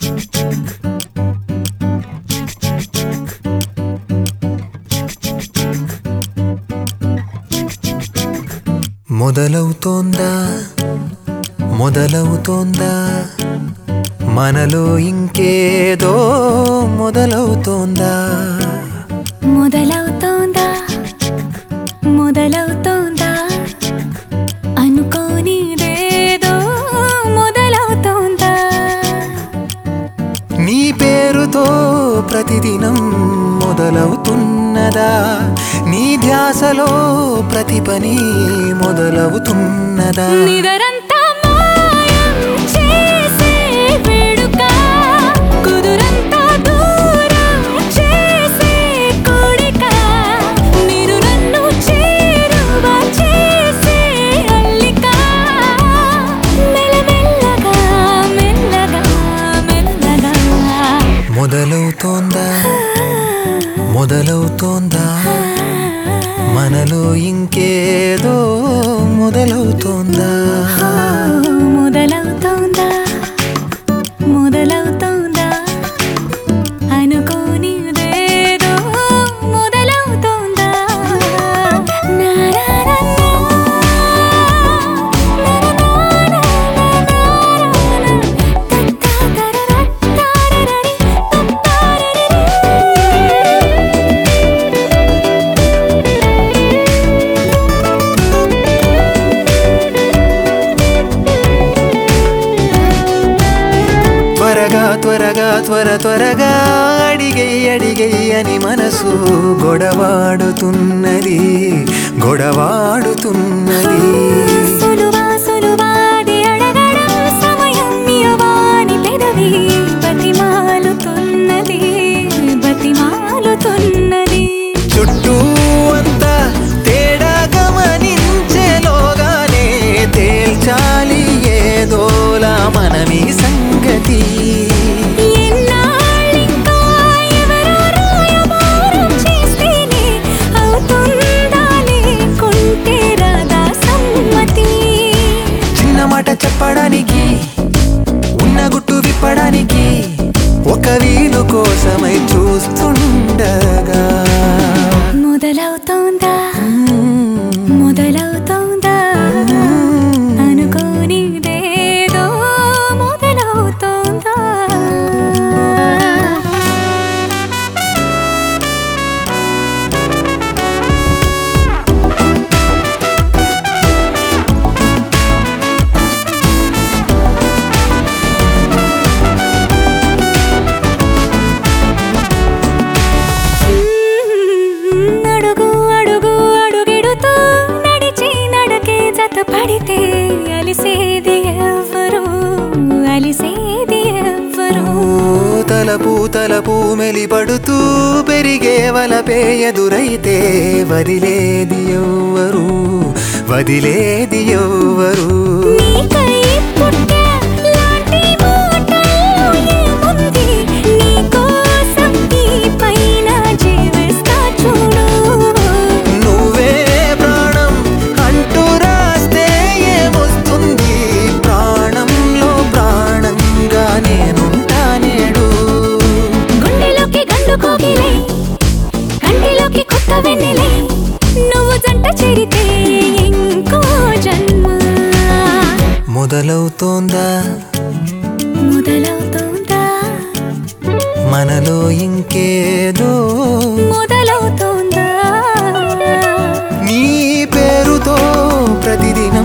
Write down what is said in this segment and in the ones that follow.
మొదలవుతోందా మనలో ఇంకేదో మొదలవుతోందా అనుకోనిదేదో మొదలవుతోందా నీ పేరుతో ప్రతిదినం మొదలవుతున్నదా నీ ధ్యాసలో ప్రతి పని మొదలవుతున్నదా నిదరంతా మాయం చేసే వేడుక కుదురంతా దూరం చేసే కోడిక నీరు నన్ను చేరువ చేసే అల్లిక మెల్లమెల్లగా మెల్లగా మెల్లగా మొదలవుతోందా మనలో ఇంకేదో మొదలవుతోందా అనుకోనిదేదో మొదలవుతోందా త్వరగా అడిగై అని మనసు గొడవాడుతున్నది సులువాది అడగడం సమయం ఇవ్వని పెదవి బతిమాలుతున్నది చుట్టూ అంతా తేడా గమనించేలోగానే తేల్చాలి ఏదోలా మనమీ సంగతి చెప్పడానికి ఉన్న గుట్టు విప్పడానికి ఒక వీలు కోసమై చూస్తుండగా మొదలవుతోందా అనుకోనిదేదో మొదలవుతోందా పడితే అలిసేది ఎవ్వరు తలపు మెలిపడుతూ పెరిగే వలపే ఎదురైతే వదిలేది ఎవ్వరు కంటిలోకి కొత్త వెన్నెలై నువ్వు జంట చేరితే ఇంకో జన్మ మొదలవుతోందా మనలో ఇంకేదో మొదలవుతోందా నీ పేరుతో ప్రతిదినం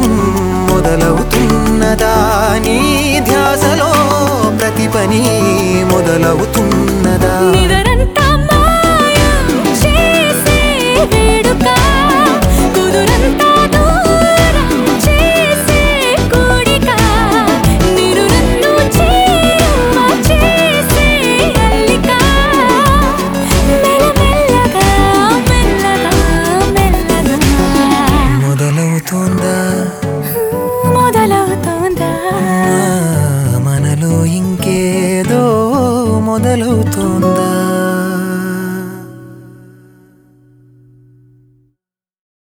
మొదలవుతున్నదా నీ ధ్యాసలో ప్రతి పని మొదలవుతున్నదా